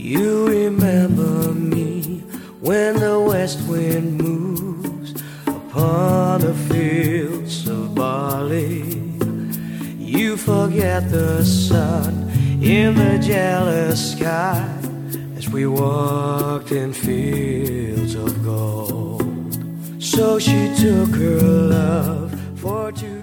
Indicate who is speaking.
Speaker 1: You remember me when the west wind moves upon the fields of barley. You forget the sun in the jealous sky as we walked in fields of gold. So she took her love for two